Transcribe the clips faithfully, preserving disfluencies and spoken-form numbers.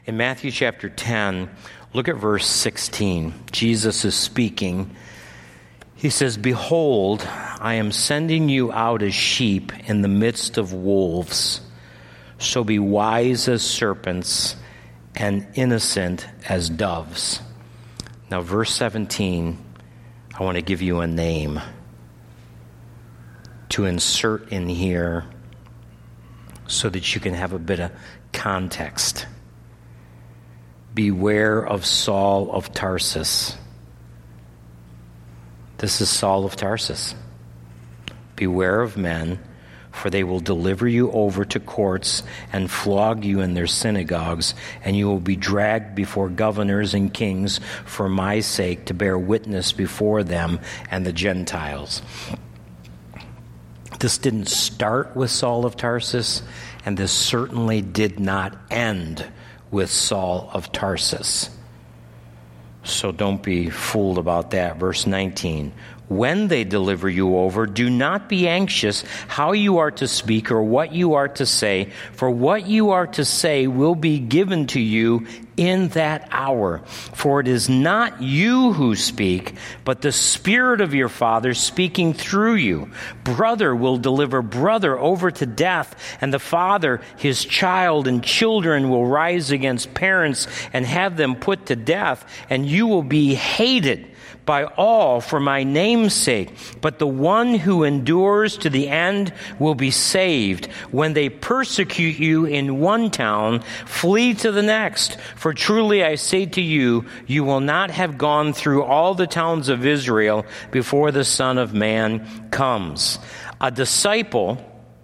In Matthew chapter ten, look at verse sixteen. Jesus is speaking. He says, "Behold, I am sending you out as sheep in the midst of wolves. So be wise as serpents and innocent as doves." Now, verse seventeen, I want to give you a name to insert in here so that you can have a bit of context. Beware of Saul of Tarsus. This is Saul of Tarsus. Beware of men, for they will deliver you over to courts and flog you in their synagogues, and you will be dragged before governors and kings for my sake to bear witness before them and the Gentiles. This didn't start with Saul of Tarsus, and this certainly did not end with Saul of Tarsus. So don't be fooled about that. Verse nineteen, "When they deliver you over, do not be anxious how you are to speak or what you are to say, for what you are to say will be given to you in that hour. For it is not you who speak, but the Spirit of your Father speaking through you. Brother will deliver brother over to death, and the father his child, and children will rise against parents and have them put to death, and you will be hated by all for my name's sake, but the one who endures to the end will be saved. When they persecute you in one town, flee to the next. For truly I say to you, you will not have gone through all the towns of Israel before the Son of Man comes." A disciple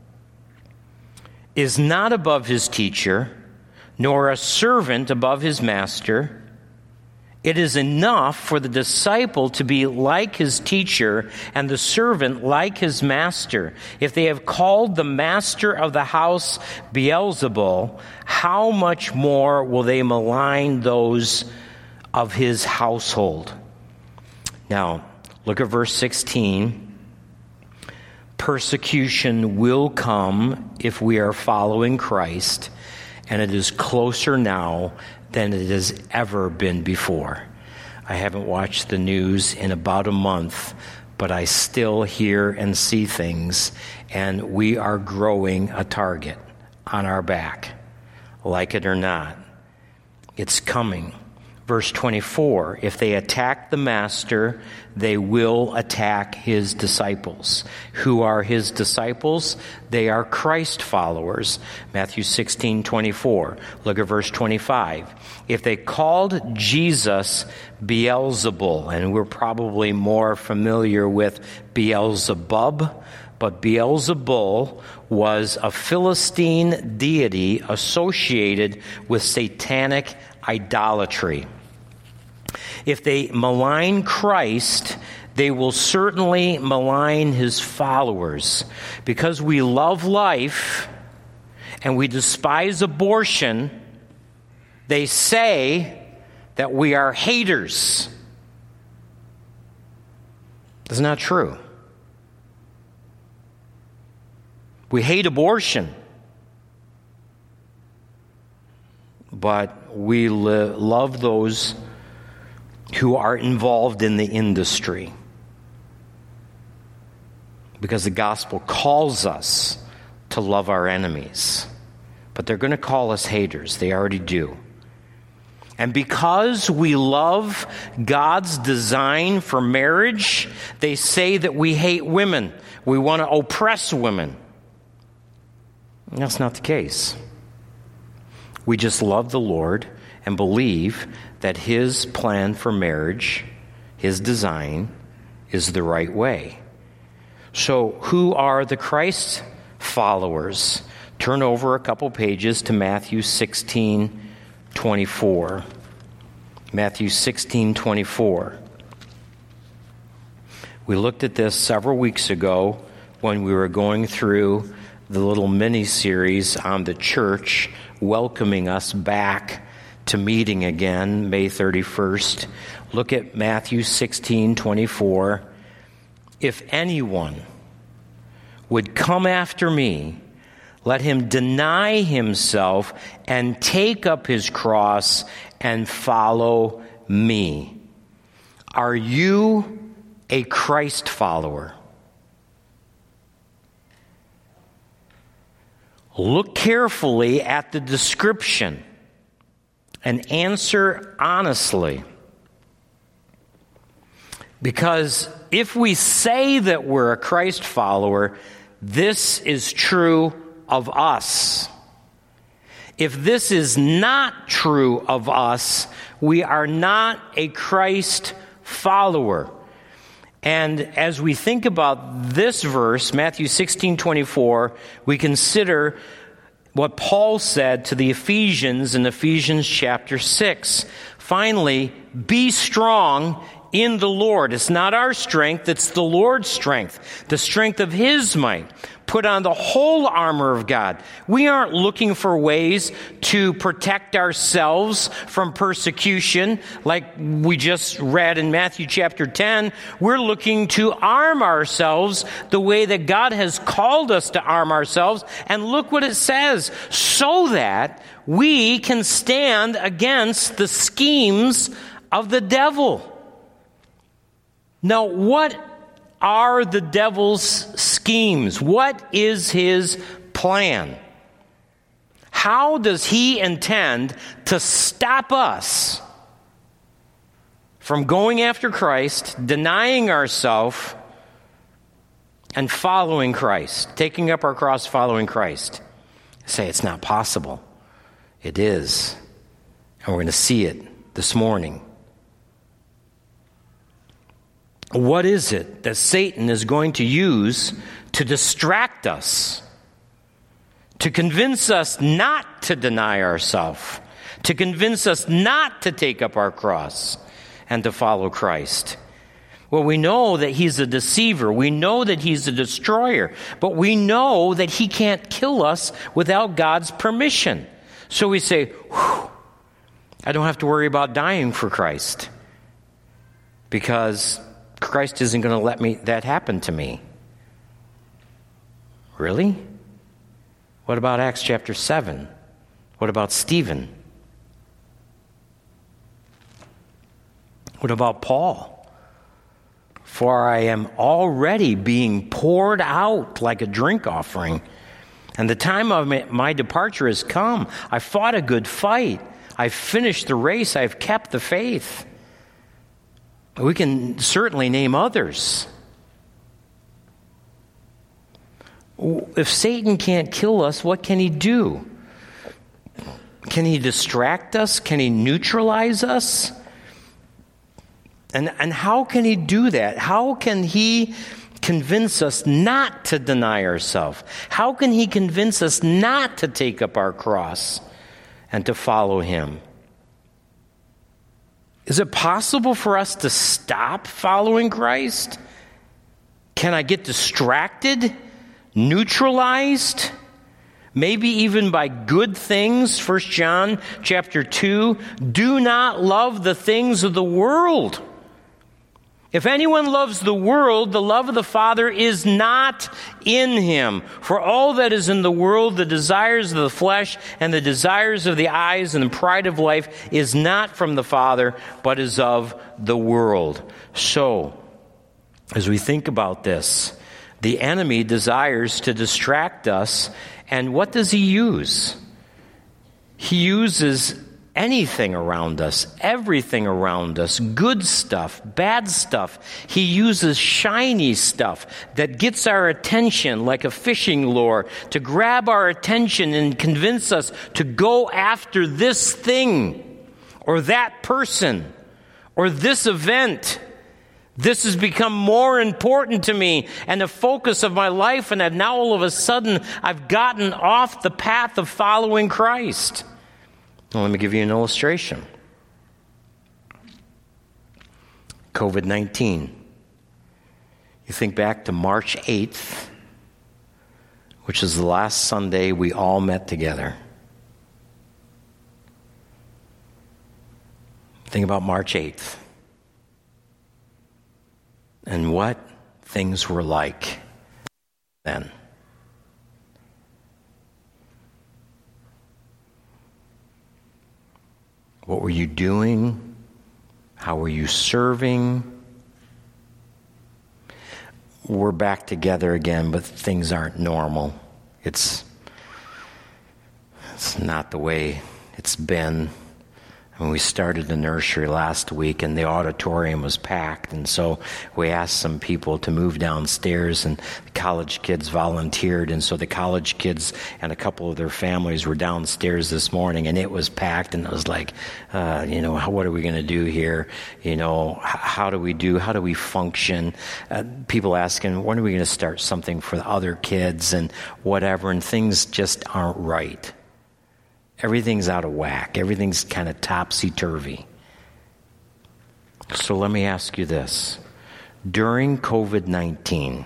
is not above his teacher, nor a servant above his master. It is enough for the disciple to be like his teacher and the servant like his master. If they have called the master of the house Beelzebul, how much more will they malign those of his household? Now, look at verse sixteen. Persecution will come if we are following Christ, and it is closer now than it has ever been before. I haven't watched the news in about a month, but I still hear and see things, and we are growing a target on our back, like it or not. It's coming. Verse twenty-four, "If they attack the master, they will attack his disciples." Who are his disciples? They are Christ followers. Matthew sixteen twenty-four. Look at verse twenty-five. "If they called Jesus Beelzebul," and we're probably more familiar with Beelzebub, but Beelzebul was a Philistine deity associated with satanic idolatry. If they malign Christ, they will certainly malign his followers. Because we love life and we despise abortion, they say that we are haters. That's not true. We hate abortion, but we li- love those who are involved in the industry, because the gospel calls us to love our enemies. But they're going to call us haters. They already do. And because we love God's design for marriage, they say that we hate women. We want to oppress women. And that's not the case. We just love the Lord and believe that his plan for marriage, his design, is the right way. So who are the Christ followers? Turn over a couple pages to Matthew sixteen twenty-four. Matthew sixteen twenty-four. We looked at this several weeks ago when we were going through the little mini-series on the church, welcoming us back to meeting again, May thirty-first. Look at Matthew sixteen twenty-four. "If anyone would come after me, let him deny himself and take up his cross and follow me. Are you a Christ follower? Look carefully at the description and answer honestly. Because if we say that we're a Christ follower, this is true of us. If this is not true of us, we are not a Christ follower. And as we think about this verse, Matthew sixteen twenty-four, we consider what Paul said to the Ephesians in Ephesians chapter six. Finally, be strong in the Lord. It's not our strength, it's the Lord's strength, the strength of His might. Put on the whole armor of God. We aren't looking for ways to protect ourselves from persecution like we just read in Matthew chapter ten. We're looking to arm ourselves the way that God has called us to arm ourselves. And look what it says, so that we can stand against the schemes of the devil. Now, what are the devil's schemes? What is his plan? How does he intend to stop us from going after Christ, denying ourselves, and following Christ, taking up our cross, following Christ? Say it's not possible. It is. And we're going to see it this morning. What is it that Satan is going to use to distract us, to convince us not to deny ourselves, to convince us not to take up our cross and to follow Christ? Well, we know that he's a deceiver. We know that he's a destroyer. But we know that he can't kill us without God's permission. So we say, whew, I don't have to worry about dying for Christ, because Christ isn't going to let me that happen to me. Really? What about Acts chapter seven? What about Stephen? What about Paul? For I am already being poured out like a drink offering, and the time of my departure has come. I fought a good fight. I've finished the race. I've kept the faith. We can certainly name others. If Satan can't kill us, what can he do? Can he distract us? Can he neutralize us? And, and how can he do that? How can he convince us not to deny ourselves? How can he convince us not to take up our cross and to follow him? Is it possible for us to stop following Christ? Can I get distracted, neutralized, maybe even by good things? First John chapter two, do not love the things of the world. If anyone loves the world, the love of the Father is not in him. For all that is in the world, the desires of the flesh and the desires of the eyes and the pride of life, is not from the Father, but is of the world. So, as we think about this, the enemy desires to distract us. And what does he use? He uses anything around us, everything around us, good stuff, bad stuff. He uses shiny stuff that gets our attention like a fishing lure to grab our attention and convince us to go after this thing or that person or this event. This has become more important to me and the focus of my life, and now all of a sudden I've gotten off the path of following Christ. Well, let me give you an illustration. covid nineteen. You think back to March eighth, which is the last Sunday we all met together. Think about March eighth and what things were like then. What were you doing? How were you serving? We're back together again, but things aren't normal. It's, it's not the way it's been. When we started the nursery last week and the auditorium was packed, and so we asked some people to move downstairs, and the college kids volunteered, and so the college kids and a couple of their families were downstairs this morning, and it was packed, and it was like, uh, you know, how, what are we going to do here? You know, h- how do we do, how do we function? Uh, people asking, when are we going to start something for the other kids and whatever, and things just aren't right. Everything's out of whack. Everything's kind of topsy-turvy. So let me ask you this. During covid nineteen,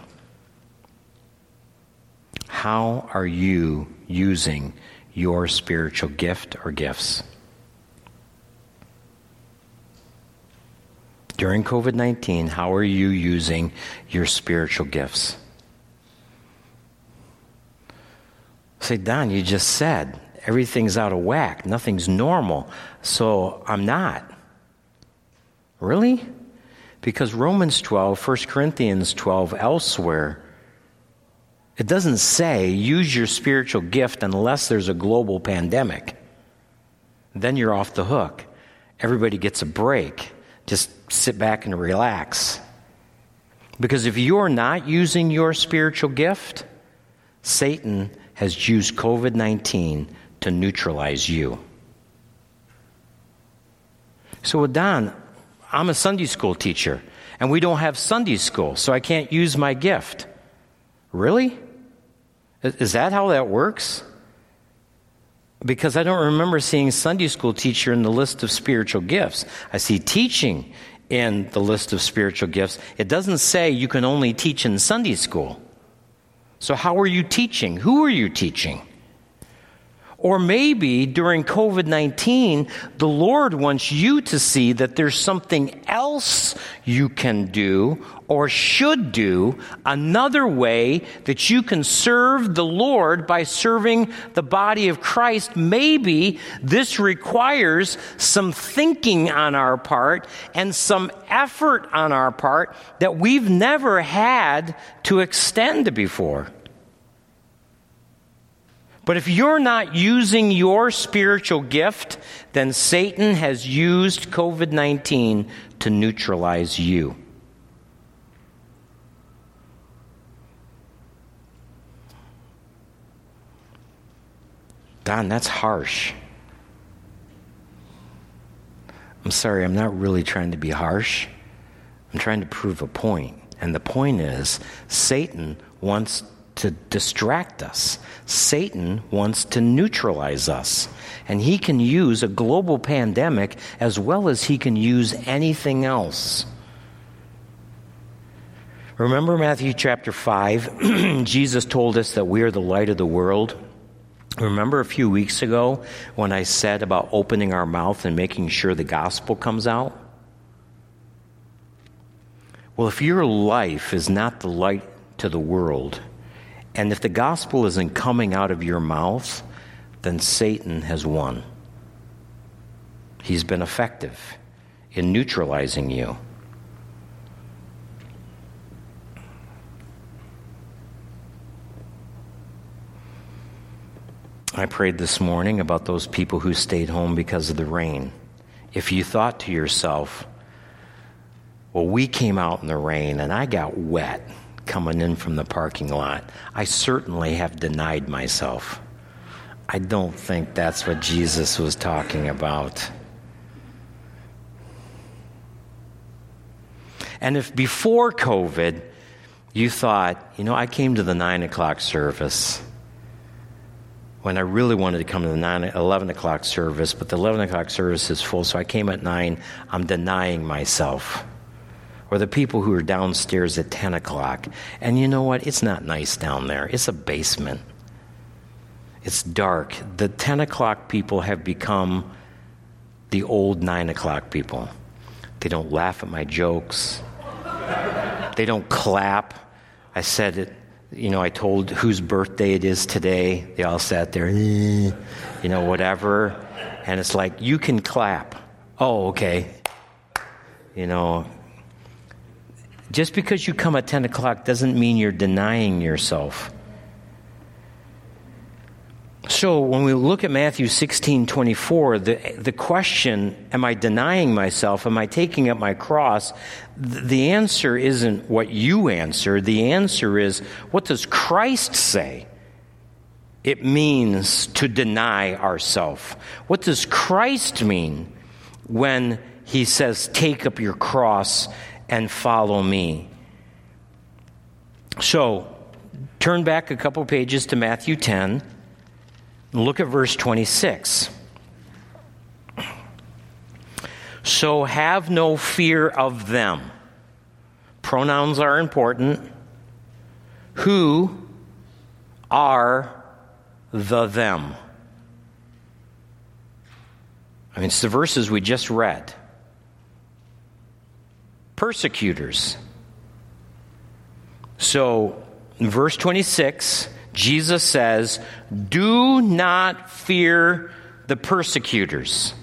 how are you using your spiritual gift or gifts? During covid nineteen, how are you using your spiritual gifts? Say, Don, you just said everything's out of whack. Nothing's normal. So I'm not. Really? Because Romans twelve, First Corinthians twelve, elsewhere, it doesn't say use your spiritual gift unless there's a global pandemic. Then you're off the hook. Everybody gets a break. Just sit back and relax. Because if you're not using your spiritual gift, Satan has used covid nineteen to neutralize you. So, well, Don, I'm a Sunday school teacher, and we don't have Sunday school, so I can't use my gift. Really? Is that how that works? Because I don't remember seeing Sunday school teacher in the list of spiritual gifts. I see teaching in the list of spiritual gifts. It doesn't say you can only teach in Sunday school. So how are you teaching? Who are you teaching? Or maybe during covid nineteen, the Lord wants you to see that there's something else you can do or should do, another way that you can serve the Lord by serving the body of Christ. Maybe this requires some thinking on our part and some effort on our part that we've never had to extend before. But if you're not using your spiritual gift, then Satan has used covid nineteen to neutralize you. Don, that's harsh. I'm sorry, I'm not really trying to be harsh. I'm trying to prove a point. And the point is, Satan wants to distract us. Satan wants to neutralize us. And he can use a global pandemic as well as he can use anything else. Remember Matthew chapter five? Jesus told us that we are the light of the world. Remember a few weeks ago when I said about opening our mouth and making sure the gospel comes out? Well, if your life is not the light to the world, and if the gospel isn't coming out of your mouth, then Satan has won. He's been effective in neutralizing you. I prayed this morning about those people who stayed home because of the rain. If you thought to yourself, well, we came out in the rain and I got wet coming in from the parking lot, I certainly have denied myself. I don't think that's what Jesus was talking about. And if before COVID, you thought, you know, I came to the nine o'clock service when I really wanted to come to the nine, eleven o'clock service, but the eleven o'clock service is full, so I came at nine, I'm denying myself. Or the people who are downstairs at ten o'clock. And you know what? It's not nice down there. It's a basement. It's dark. The ten o'clock people have become the old nine o'clock people. They don't laugh at my jokes. They don't clap. I said it. you know, I told whose birthday it is today. They all sat there, you know, whatever. And it's like, you can clap. Oh, okay. You know, just because you come at ten o'clock doesn't mean you're denying yourself. So when we look at Matthew sixteen twenty-four, the, the question, am I denying myself? Am I taking up my cross? The answer isn't what you answer. The answer is, what does Christ say? It means to deny ourselves. What does Christ mean when he says, take up your cross and follow me? So turn back a couple pages to Matthew ten. Look at verse twenty-six. So have no fear of them. Pronouns are important. Who are the them? I mean, it's the verses we just read. Persecutors. So, in verse twenty-six, Jesus says, do not fear the persecutors.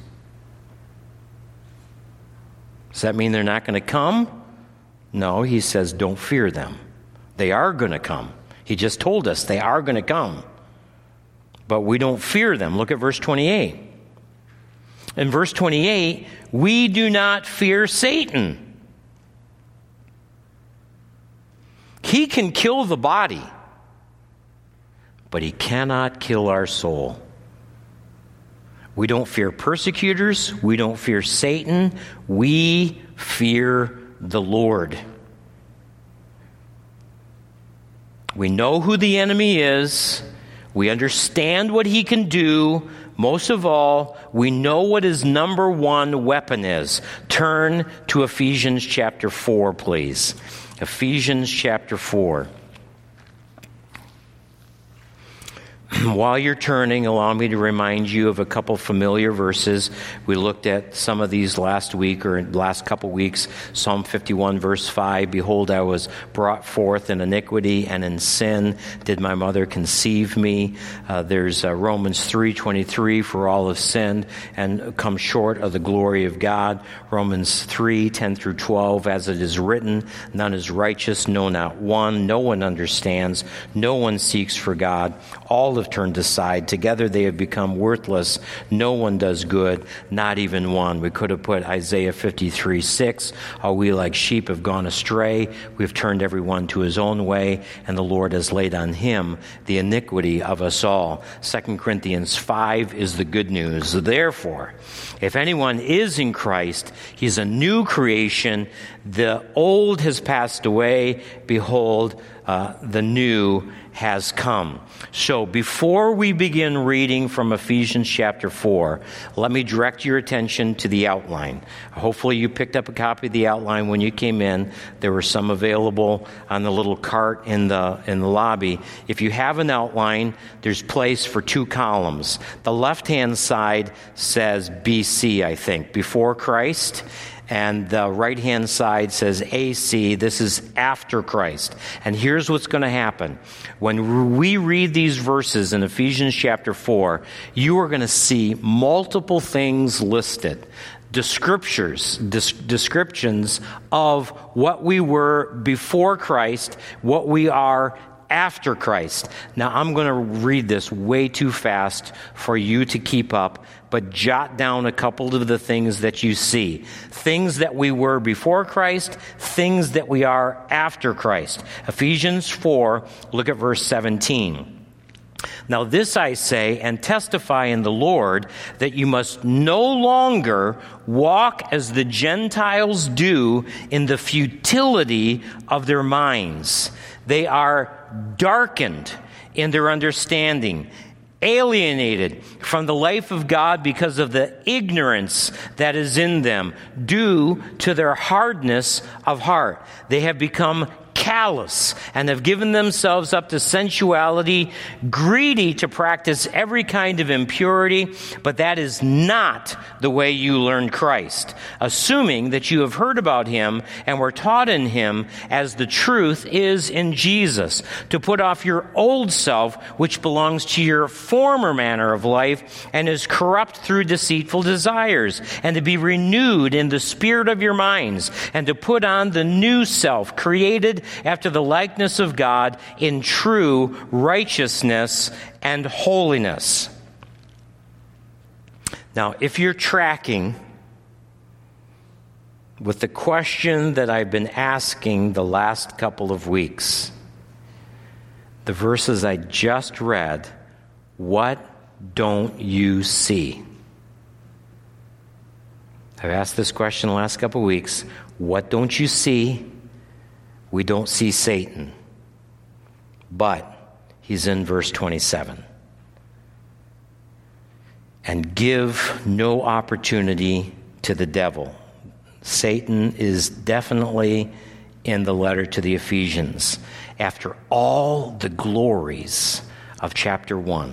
Does that mean they're not going to come? No, he says, don't fear them. They are going to come. He just told us they are going to come. But we don't fear them. Look at verse twenty-eight. In verse twenty-eight, we do not fear Satan. He can kill the body, but he cannot kill our soul. We don't fear persecutors. We don't fear Satan. We fear the Lord. We know who the enemy is. We understand what he can do. Most of all, we know what his number one weapon is. Turn to Ephesians chapter four, please. Ephesians chapter four. While you're turning, allow me to remind you of a couple familiar verses. We looked at some of these last week or last couple weeks. Psalm fifty-one, verse five, behold, I was brought forth in iniquity, and in sin did my mother conceive me. Uh, there's uh, Romans three twenty-three, for all have sinned and come short of the glory of God. Romans three ten through twelve, as it is written, none is righteous, no, not one. No one understands. No one seeks for God. All have turned aside. Together they have become worthless. No one does good, not even one. We could have put Isaiah fifty-three six. All we like sheep have gone astray. We've turned everyone to his own way, and the Lord has laid on him the iniquity of us all. Second Corinthians five is the good news. Therefore, if anyone is in Christ, he's a new creation. The old has passed away. Behold, uh, the new has come. So before we begin reading from Ephesians chapter four, let me direct your attention to the outline. Hopefully you picked up a copy of the outline when you came in. There were some available on the little cart in the in the lobby. If you have an outline, there's place for two columns. The left-hand side says B C, I think, before Christ. And the right-hand side says A C, this is after Christ. And here's what's going to happen. When we read these verses in Ephesians chapter four, you are going to see multiple things listed. Descriptors, descriptions of what we were before Christ, what we are after Christ. Now, I'm going to read this way too fast for you to keep up, but jot down a couple of the things that you see. Things that we were before Christ, things that we are after Christ. Ephesians four, look at verse seventeen. Now this I say and testify in the Lord, that you must no longer walk as the Gentiles do in the futility of their minds. They are darkened in their understanding, alienated from the life of God because of the ignorance that is in them, due to their hardness of heart. They have become callous and have given themselves up to sensuality, greedy to practice every kind of impurity, but that is not the way you learned Christ, assuming that you have heard about him and were taught in him as the truth is in Jesus, to put off your old self, which belongs to your former manner of life and is corrupt through deceitful desires, and to be renewed in the spirit of your minds, and to put on the new self, created after the likeness of God in true righteousness and holiness. Now, if you're tracking with the question that I've been asking the last couple of weeks, the verses I just read, what don't you see? I've asked this question the last couple of weeks. What don't you see? We don't see Satan. But he's in verse twenty-seven. And give no opportunity to the devil. Satan is definitely in the letter to the Ephesians. After all the glories of chapter one,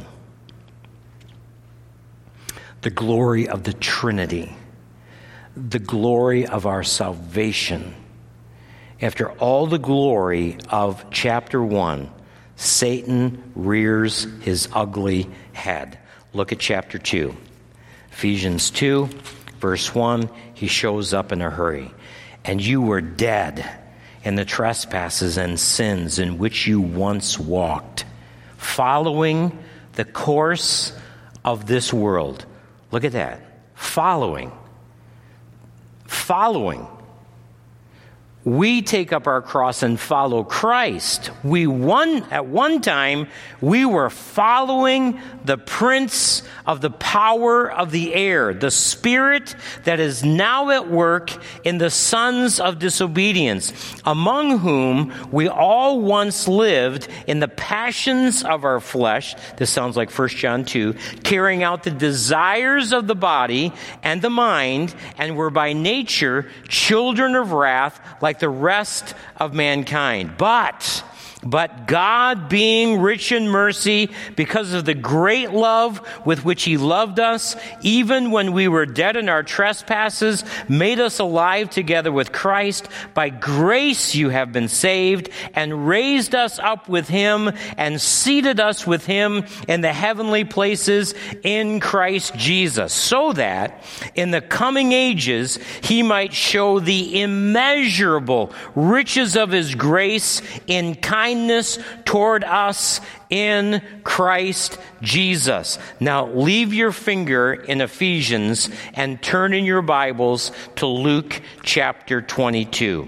the glory of the Trinity, the glory of our salvation, after all the glory of chapter one, Satan rears his ugly head. Look at chapter two. Ephesians two, verse one, he shows up in a hurry. And you were dead in the trespasses and sins in which you once walked, following the course of this world. Look at that. Following. Following. We take up our cross and follow Christ. We one at one time we were following the prince of the power of the air, the spirit that is now at work in the sons of disobedience, among whom we all once lived in the passions of our flesh. This sounds like First John two, carrying out the desires of the body and the mind, and were by nature children of wrath, like the rest of mankind. But, but God, being rich in mercy, because of the great love with which he loved us, even when we were dead in our trespasses, made us alive together with Christ. By grace you have been saved, and raised us up with him, and seated us with him in the heavenly places in Christ Jesus, so that in the coming ages he might show the immeasurable riches of his grace in kindness toward us in Christ Jesus. Now leave your finger in Ephesians and turn in your Bibles to Luke chapter twenty-two.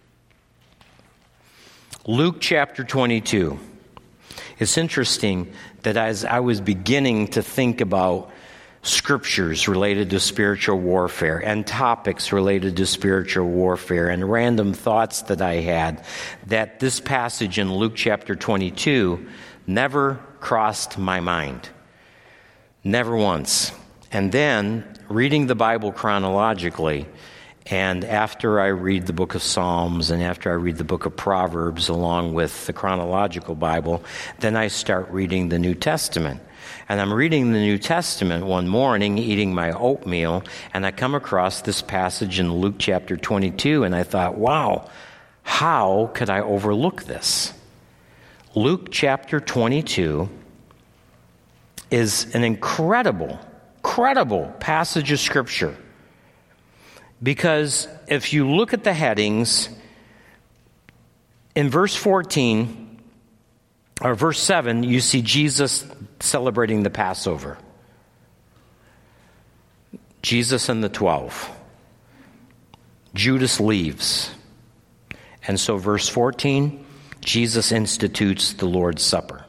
Luke chapter twenty-two. It's interesting that as I was beginning to think about scriptures related to spiritual warfare and topics related to spiritual warfare and random thoughts that I had, that this passage in Luke chapter twenty-two never crossed my mind. Never once. And then, reading the Bible chronologically, and after I read the book of Psalms and after I read the book of Proverbs along with the chronological Bible, then I start reading the New Testament. And I'm reading the New Testament one morning, eating my oatmeal, and I come across this passage in Luke chapter twenty-two, and I thought, wow, how could I overlook this? Luke chapter twenty-two is an incredible, incredible passage of Scripture. Because if you look at the headings, in verse fourteen, or verse seven, you see Jesus celebrating the Passover. Jesus and the twelve. Judas leaves. And so verse fourteen, Jesus institutes the Lord's Supper.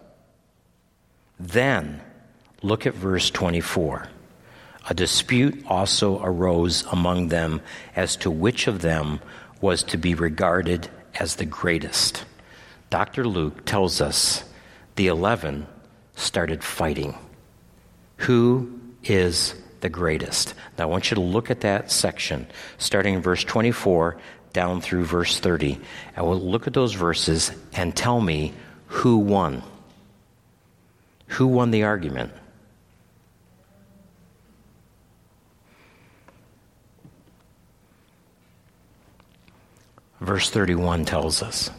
Then, look at verse twenty-four. A dispute also arose among them as to which of them was to be regarded as the greatest. Doctor Luke tells us the eleven started fighting. Who is the greatest? Now I want you to look at that section, starting in verse twenty-four down through verse thirty. And we'll look at those verses and tell me who won. Who won the argument? Verse thirty-one tells us,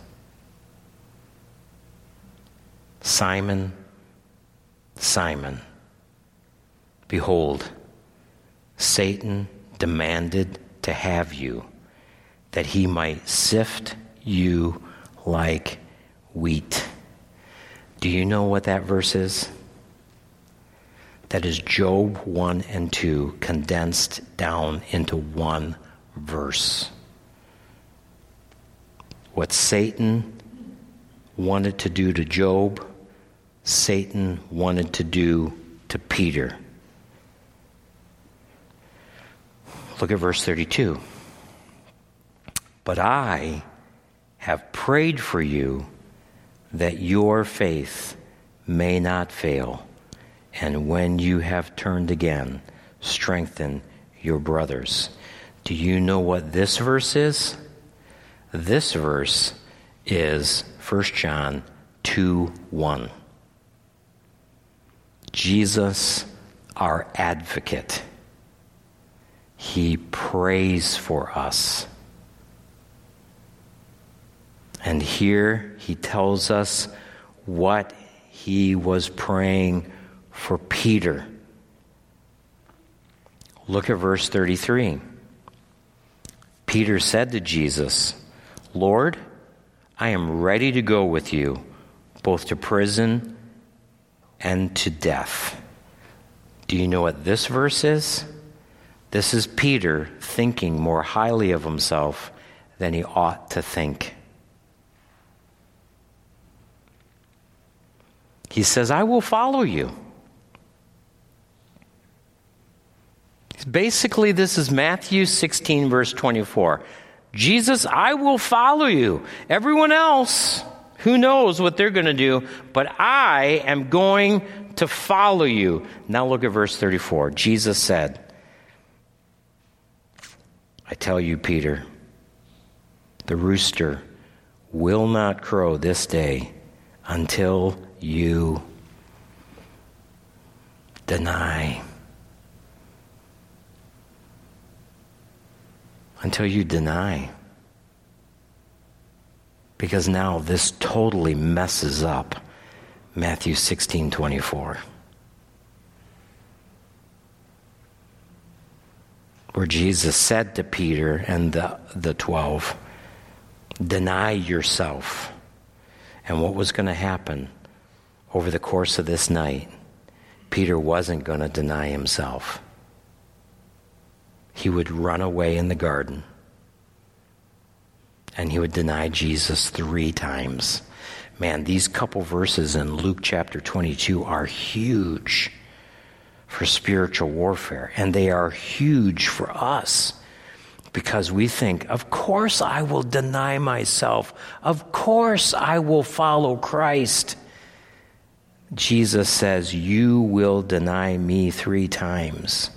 Simon, Simon, behold, Satan demanded to have you, that he might sift you like wheat. Do you know what that verse is? That is Job one and two condensed down into one verse. What Satan wanted to do to Job, Satan wanted to do to Peter. Look at verse thirty-two. But I have prayed for you that your faith may not fail, and when you have turned again, strengthen your brothers. Do you know what this verse is? This verse is First John two one. Jesus, our advocate, he prays for us. And here he tells us what he was praying for Peter. Look at verse thirty-three. Peter said to Jesus, Lord, I am ready to go with you, both to prison and to death. Do you know what this verse is? This is Peter thinking more highly of himself than he ought to think. He says, I will follow you. Basically, this is Matthew sixteen, verse twenty-four. Jesus, I will follow you. Everyone else, who knows what they're going to do, but I am going to follow you. Now look at verse thirty-four. Jesus said, I tell you, Peter, the rooster will not crow this day until you deny. Until you deny. Because now this totally messes up Matthew sixteen twenty-four. Where Jesus said to Peter and the, the twelve, deny yourself. And what was going to happen over the course of this night? Peter wasn't going to deny himself. He would run away in the garden, and he would deny Jesus three times. Man, these couple verses in Luke chapter twenty-two are huge for spiritual warfare, and they are huge for us because we think, of course I will deny myself. Of course I will follow Christ. Jesus says, you will deny me three times.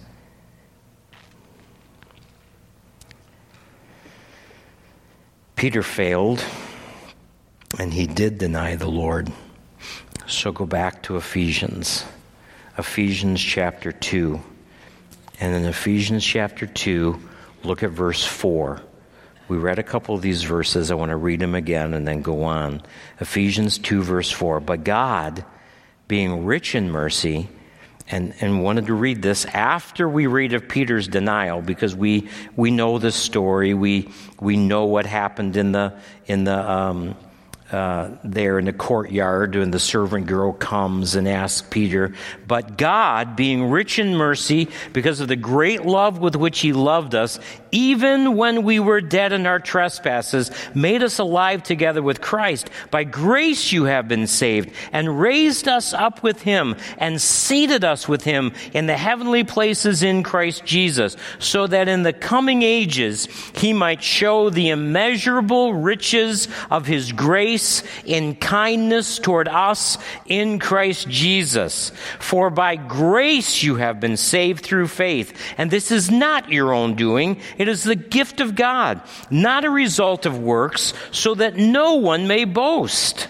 Peter failed, and he did deny the Lord. So go back to Ephesians. Ephesians chapter two. And in Ephesians chapter two, look at verse four. We read a couple of these verses. I want to read them again and then go on. Ephesians two, verse four. But God, being rich in mercy, and, and wanted to read this after we read of Peter's denial, because we we know the story. We we know what happened in the in the um, uh, there in the courtyard when the servant girl comes and asks Peter. But God, being rich in mercy, because of the great love with which he loved us, even when we were dead in our trespasses, made us alive together with Christ. By grace you have been saved, and raised us up with him, and seated us with him in the heavenly places in Christ Jesus, so that in the coming ages he might show the immeasurable riches of his grace grace in kindness toward us in Christ Jesus. For by grace you have been saved through faith. And this is not your own doing. It is the gift of God, not a result of works, so that no one may boast.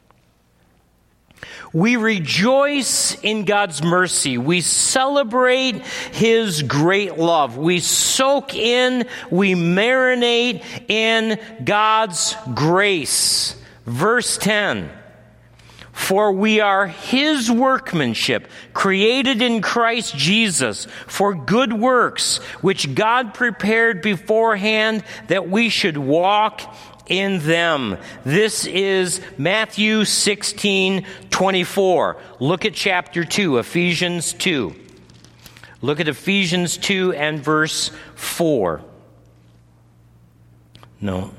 We rejoice in God's mercy. We celebrate His great love. We soak in, we marinate in God's grace. Verse ten, for we are His workmanship, created in Christ Jesus for good works, which God prepared beforehand that we should walk in them. This is Matthew sixteen twenty-four. Look at chapter two, Ephesians two. Look at Ephesians two and verse four. No.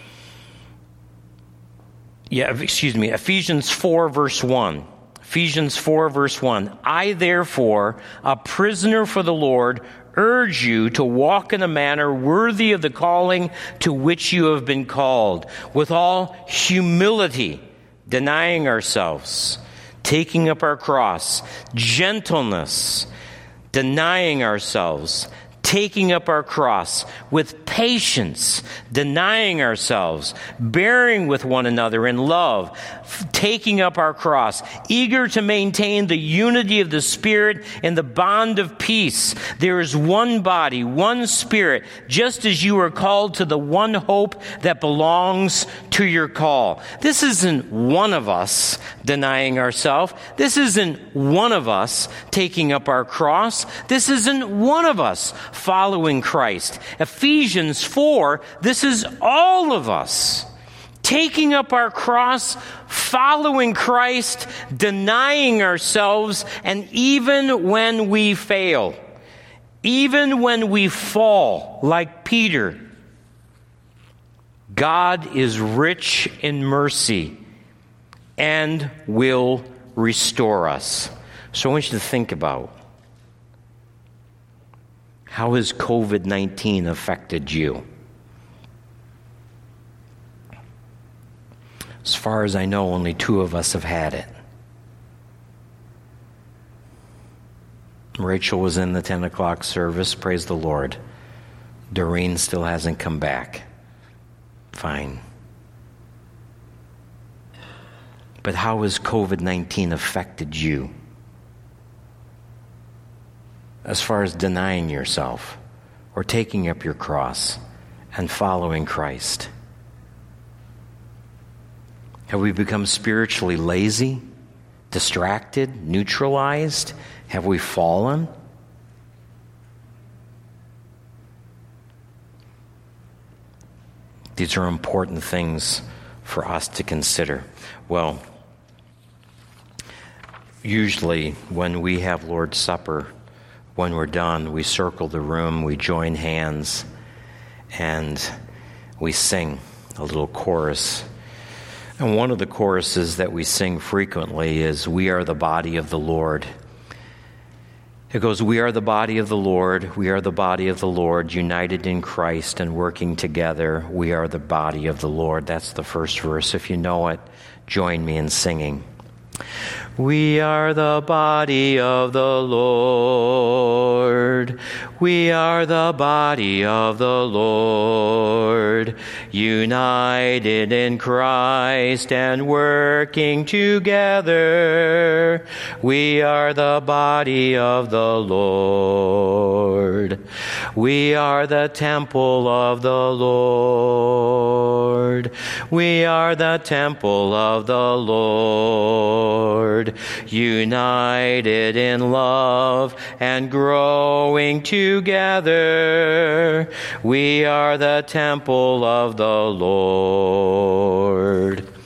Yeah, excuse me. Ephesians four, verse one. Ephesians four, verse one. I, therefore, a prisoner for the Lord, urge you to walk in a manner worthy of the calling to which you have been called, with all humility, denying ourselves, taking up our cross, gentleness, denying ourselves, taking up our cross, with patience, denying ourselves, bearing with one another in love, taking up our cross, eager to maintain the unity of the Spirit in the bond of peace. There is one body, one Spirit, just as you are called to the one hope that belongs to your call. This isn't one of us denying ourselves. This isn't one of us taking up our cross. This isn't one of us following Christ. Ephesians four, this is all of us taking up our cross, following Christ, denying ourselves, and even when we fail, even when we fall, like Peter, God is rich in mercy and will restore us. So I want you to think about, how has covid nineteen affected you? As far as I know, only two of us have had it. Rachel was in the ten o'clock service, praise the Lord. Doreen still hasn't come back. Fine. But how has covid nineteen affected you? As far as denying yourself or taking up your cross and following Christ. Have we become spiritually lazy, distracted, neutralized? Have we fallen? These are important things for us to consider. Well, usually when we have Lord's Supper, when we're done, we circle the room, we join hands, and we sing a little chorus. And one of the choruses that we sing frequently is, "We are the body of the Lord." It goes, "We are the body of the Lord, we are the body of the Lord, united in Christ and working together. We are the body of the Lord." That's the first verse. If you know it, join me in singing. We are the body of the Lord. We are the body of the Lord, united in Christ and working together. We are the body of the Lord. We are the temple of the Lord. We are the temple of the Lord, united in love and growing together. We are the temple of the Lord.